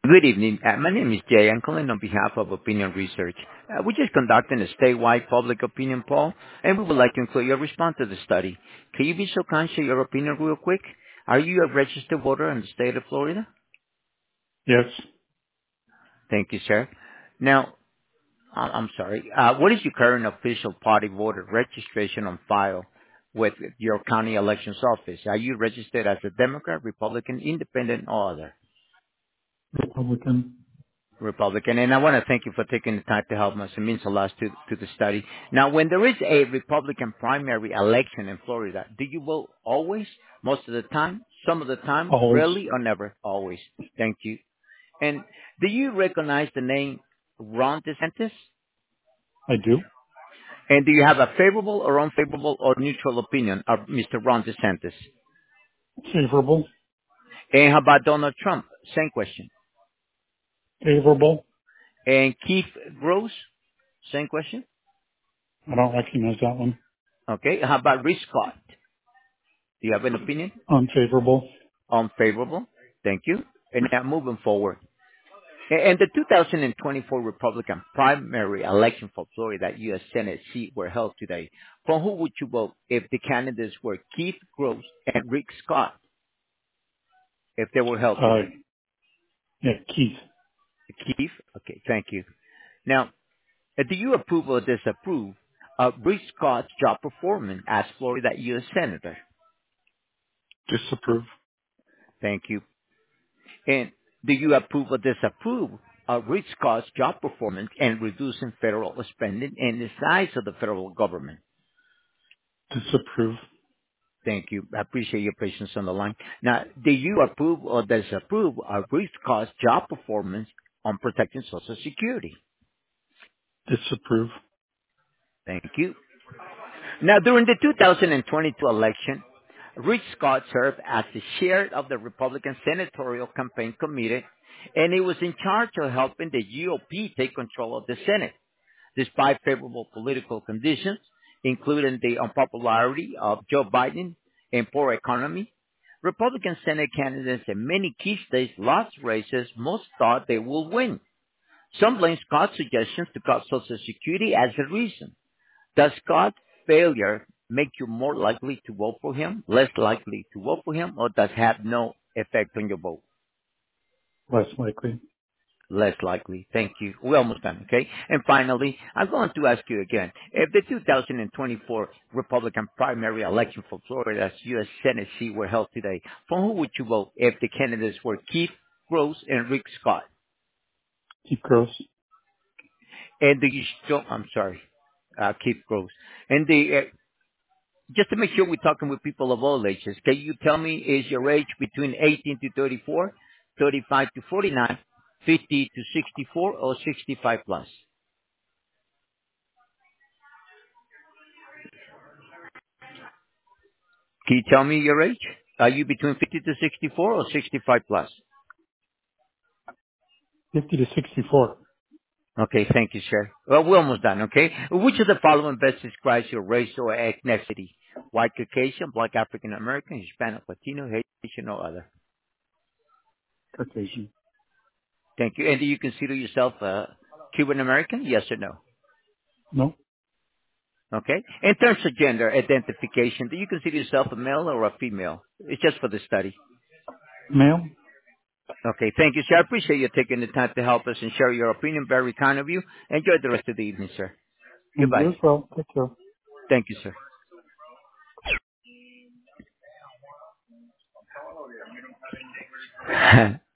Good evening. My name is Jay. I'm calling on behalf of Opinion Research. We're just conducting a statewide public opinion poll, and we would like to include your response to the study. Can you be so kind to share your opinion real quick? Are you a registered voter in the state of Florida? Yes, Thank you, sir. Now, I'm sorry. What is your current official party voter registration on file with your county elections office? Are you registered as a Democrat, Republican, Independent, or other? Republican. Republican, and I want to thank you for taking the time to help us. It means a lot to the study. Now, when there is a Republican primary election in Florida, do you vote always, most of the time, some of the time, Always. rarely, or never? Always. Thank you. And do you recognize the name Ron DeSantis? I do. And do you have a favorable or unfavorable or neutral opinion of Mr. Ron DeSantis? Favorable. And how about Donald Trump? Same question. Favorable. And Keith Gross? Same question. I don't recognize that one. Okay. How about Rick Scott? Do you have an opinion? Unfavorable. Unfavorable. Thank you. And now moving forward. And the 2024 Republican primary election for Florida U.S. Senate seat were held today. For who would you vote if the candidates were Keith Gross and Rick Scott, if they were held Uh, today? yeah, Keith. Keith? Okay, thank you. Now, do you approve or disapprove of Rick Scott's job performance as Florida U.S. Senator? Disapprove. Thank you. And do you approve or disapprove of Rick Scott's job performance and reducing federal spending and the size of the federal government? Disapprove. Thank you. I appreciate your patience on the line. Now, do you approve or disapprove of Rick Scott's job performance on protecting Social Security? Disapprove. Thank you. Now, during the 2022 election, Rick Scott served as the chair of the Republican Senatorial Campaign Committee, and he was in charge of helping the GOP take control of the Senate. Despite favorable political conditions, including the unpopularity of Joe Biden and poor economy, Republican Senate candidates in many key states lost races most thought they would win. Some blame Scott's suggestions to cut Social Security as a reason. Does Scott's failure make you more likely to vote for him, less likely to vote for him, or does it have no effect on your vote? Less likely. Less likely. Thank you. We're almost done, okay? And finally, I'm going to ask you again, if the 2024 Republican primary election for Florida's U.S. Senate seat were held today, for who would you vote if the candidates were Keith Gross and Rick Scott? Keith Gross. And do you still, I'm sorry, Keith Gross. And just to make sure we're talking with people of all ages, can you tell me, is your age between 18 to 34, 35 to 49, 50 to 64, or 65 plus? Can you tell me your age? Are you between 50 to 64 or 65 plus? 50 to 64. Okay, thank you, sir. Well, we're almost done, okay? Which of the following best describes your race or ethnicity? White Caucasian, Black African American, Hispanic, Latino, Haitian, or other? Caucasian. Thank you. And do you consider yourself Cuban American? Yes or no? No. Okay. In terms of gender identification, do you consider yourself a male or a female? It's just for the study. Male. Okay. Thank you, sir. I appreciate you taking the time to help us and share your opinion. Very kind of you. Enjoy the rest of the evening, sir. And you Goodbye. as well. Take care. Thank you, sir.